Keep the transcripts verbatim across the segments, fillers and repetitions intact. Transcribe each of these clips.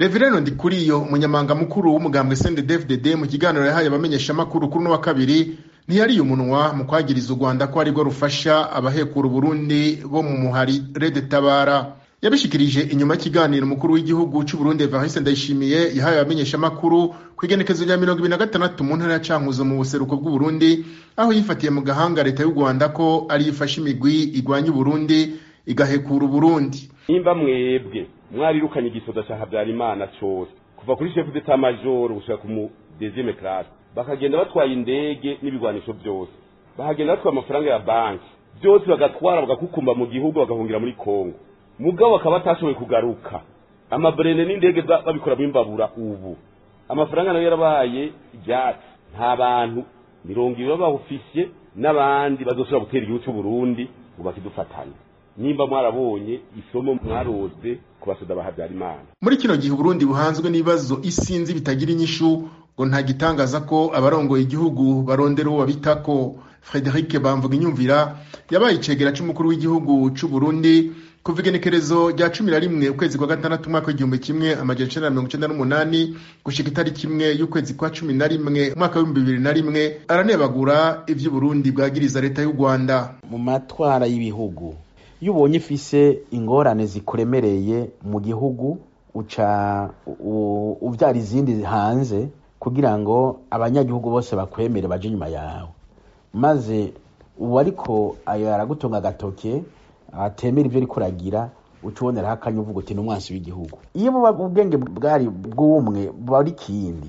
Reverendo Ndikuriyo umunyamanga mukuru w'umugambwe C N D D F D D mu kiganiro yahaye abamenyesha makuru kuri no wa kabiri ntiyari umunwa mu kwagiriza u Rwanda ko ari rwo rufasha abahekura Burundi bo mu muhari Red Tabara. Yabishikirije inyuma y'ikiganiro mukuru w'igihugu cy'u Burundi Evariste Ndayishimiye yahaye abamenyesha makuru kwigenekezo rya mirongo ibiri na gatandatu mu ntara ya Cankuzo mu buseruko bw'u Burundi, aho yifatiye mu gahanga leta y'u Rwanda ko ari ifasha imigwi igwanya u Burundi igahekura Burundi. Nimba mwebwe mwarirukanye igisoda cya Habyarimana cyose kuva kuri chef d'état major gushaka ku deuxième classe, bakagenda batwaye indege n'ibigwanisho byose, bahagenda batwaye amafaranga ya banki byose, bagatwara bagakukumba mu gihugu bagahungira muri Kongo, mugabo bakaba batashoboye kugaruka. Amabrene n'indege babikora b'imbabura ubu amafaranga nayo yarabaye ibyatsi. Nta bantu mirongo ibiri b'abofisiye n'abandi bazosubira gutera igihugu cy'u Burundi ngo bakidufatanye. Nimba mwarabonye isomo mwarose kubasoda Habyarimana. Muri kino gihe Burundi buhanzwe n'ibibazo isinzi bitagira inyishu, ngo nta gitangaza ko abarongoye igihugu barondera uwo babitako. Frederic Bamvuga Inyumvira yabaye icegera c'umukuru w'igihugu c'u Burundi kuva igenekerezo rya cumi na rimwe ukwezi kwa gatandatu umwaka w'igihumbi kimwe amajana icenda na mirongo icenda n'umunani gushika itariki imwe y'ukwezi kwa cumi na rimwe umwaka w'ibihumbi bibiri na rimwe aranebagura ivyo Burundi bwagiriza leta y'u Rwanda. Mu matwara y'ibihugu iyo ubonye ifise ingorane zikuremereye mu gihugu uca uvyara izindi hanze kugira ngo abanyagihugu bose bakwemere baje nyuma yawe, maze ubu ariko ayo aragutunga agatoke atemera ivyo ariko uragira ucuboneraho akanya uvuga uti n'umwansi w'igihugu. Iyo buba ubwenge bwari bw'umwe bari kindi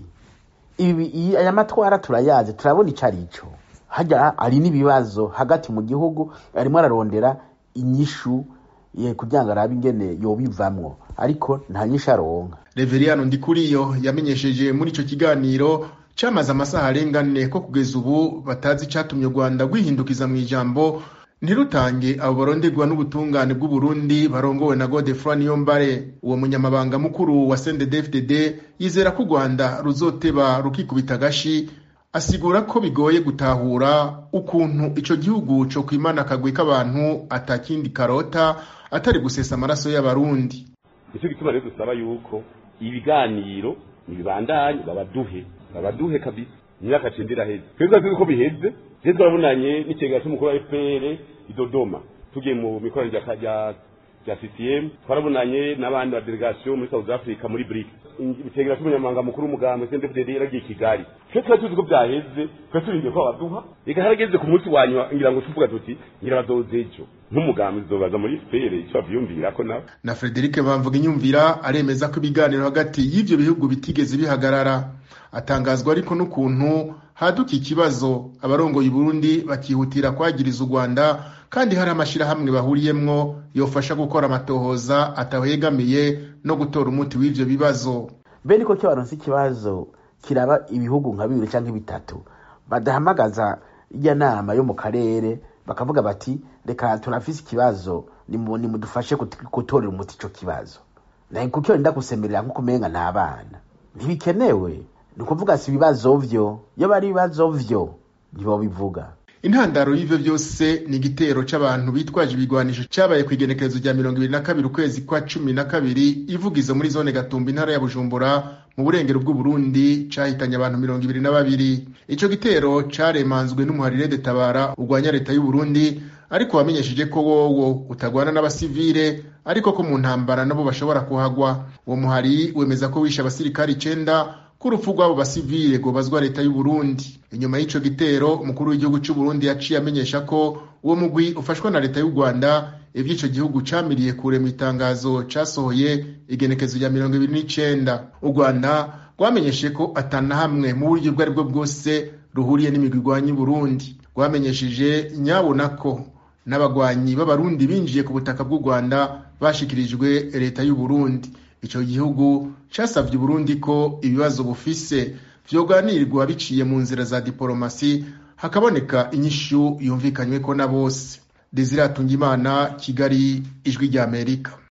ibi aya matwara turayazi, turabona ico arico. Hajya ari n'ibibazo hagati mu gihugu, arimo ararondera inyishu ye kugira ngo arabe ingene yobivamwo, ariko nta nyishu aronka. Reverendo Ndikuriyo yamenyesheje muri ico kiganiro camaze amasaha arengane ko kugeza ubu batazi icatumye u Rwanda rwihindukiza mu ijambo ntirutange abo baronderwa n'ubutungane bw'u Burundi barongowe na Godefroid Niyombare. Uwo munyamabanga mukuru wa C N D D F D D yizera ko u Rwanda ruzoteba rukikubita gashi, asigura ko bigoye gutahura ukuntu ico gihugu cyo kwimana akagwi k'abantu atakindi karota atari gusesa amaraso y'abarundi. Icyo gituma rero dusaba yuko ibiganiro nibibandanye, babaduhe babaduhe kabisa imyaka cendera heze. Twebwe tuzi ko biheze, je twarabonanye n'icegera cy'umukuru wa F P R i Dodoma tugiye mu mikoranire ya ya C C M, twarabonanye n'abandi ba delegation muri South Africa muri B R I C. Icegera cy'umunyamanga mukuru w'umugambwe C N D D F D D yaragiye Kigali. Twe tuzi ko byaheze, twe turindiye ko baduha, reka harageze ku munsi wanywa ngira ngo tuvuga tuti ngira bazozejo nk'umugambi zobaza muri F P R icyo avyumvira ko na na Frederic Bamvuga Inyumvira aremeza ko ibiganiro hagati y'ivyo bihugu bitigeze bihagarara. Atangazwa ariko n'ukuntu haduka ikibazo abarongoye Burundi bakihutira kwagiriza u Rwanda, kandi hari amashira hamwe bahuriyemwo yofasha gukora amatohoza atahegamiye no gutora umuti w'ivyo bibazo. Bene ko cyabaronse ikibazo kiraba ibihugu nka bibiri canke bitatu badahamagaza ijya nama yo mu karere bakavuga bati reka turafise ikibazo ni mudufashe gutorera umuti ico kibazo, naye kuko nda gusemerera nko kumenga n'abana ntibikenewe. Nukuvuga si bibazo vyo, yo bari bibazo vyo nibo bivuga. Intandaro y'ivyo byose ni igitero c'abantu bitwaje ibigwanisho cabaye kwigenekerezo rya mirongo ibiri na kabiri ukwezi kwa cumi na kabiri ivugizo muri zone Gatumba intara ya Bujumbura mu burengero bw'u Burundi, cahitanye abantu mirongo ibiri na babiri. Ico gitero caremanzwe n'umuhari Red Tabara ugwanya leta y'u Burundi, ariko wamenyesheje ko wowo utagwana n'abasivile, ariko ko mu ntambara nabo bashobora kuhagwa. Uwo muhari wemeza ko wisha abasirikari icenda kurupfu rw'abo basivile go bazwa leta y'u Burundi. Inyuma y'ico gitero umukuru w'igihugu cy'u Burundi yaciye amenyesha ko uwo mugwi ufashwa na leta y'u Rwanda ivy'ico gihugu camiriye kure mu itangazo casohoye igenekezo rya mirongo ibiri n'icenda. U Rwanda rwamenyeshe ko atana hamwe mu buryo bwari bwo bwose ruhuriye n'imigwi igwanya Burundi. Rwamenyesheje nyabona ko n'abagwanyi b'abarundi binjiye ku butaka bw'u Rwanda bashikirijwe leta y'u Burundi. Ico gihugu casavye Burundi ko ibibazo bufise vyoganirwa biciye mu nzira za diplomasi hakaboneka inyishu yumvikanywe ko na bose. Desire Atungimana, Kigali, Ijwi rya Amerika.